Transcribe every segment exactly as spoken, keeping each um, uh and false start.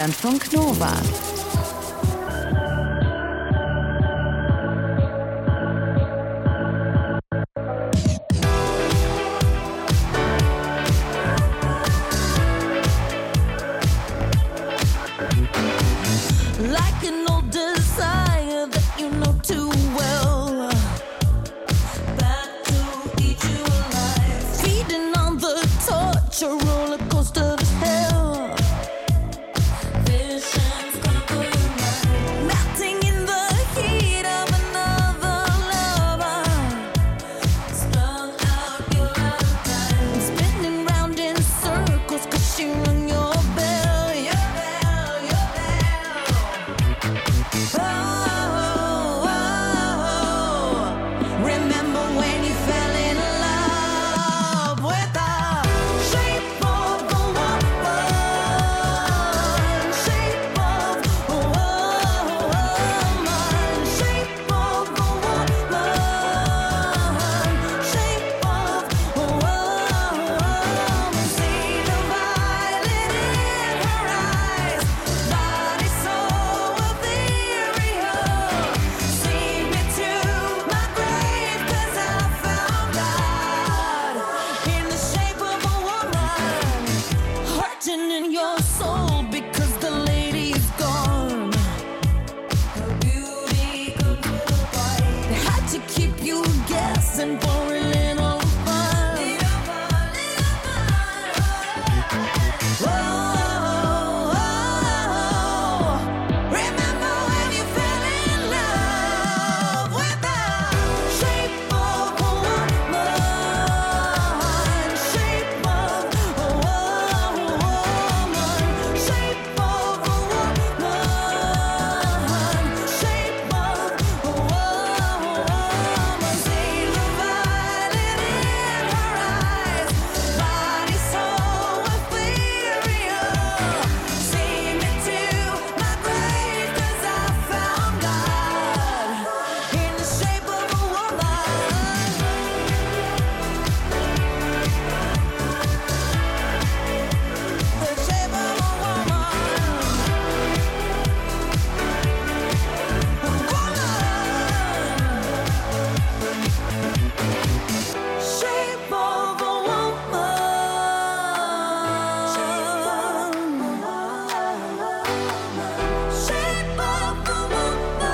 Funk Nova. Like an old desire that you know too well. Back to eat you alive. Feeding on the torch, a roller coaster to hell. Visions conquer your mind. Melting in the heat of another lover. Strung out, you're out of time. Spinning round in circles, cause she rung your bell. Your bell, your bell. Oh, oh, oh. Remember when you fell in love with the shape of a woman, shape of a woman, shape of a woman, shape of a woman. See the violet in her eyes, body so ethereal. See me to my grave, 'cause I found God in the shape of a woman. Hurting in your soul because the lady's gone. Her beauty comes with a bite. They had to keep you guessing for a little fun. Oh, oh, oh. Remember when you fell in love with the shape of a woman, shape of a woman, shape of a woman, shape of a woman. See the violet in her eyes, body so ethereal. See me to my grave, 'cause I found God in the shape of a woman. The shape of a woman. A woman. Shape of a woman. Shape of a woman.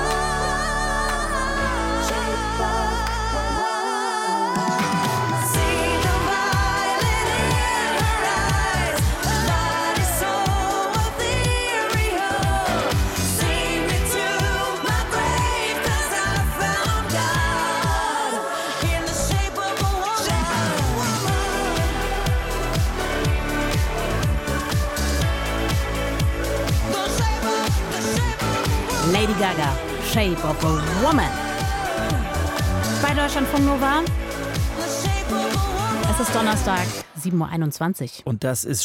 Shape of a woman. See the violet in her eyes, body so ethereal. See me to my grave, 'cause I found God in the shape of a woman. The shape of, the shape of a woman. Lady Gaga, Shape of a Woman. Bei Deutschlandfunk Nova. The shape of a woman. Es ist Donnerstag, sieben Uhr einundzwanzig. Und das ist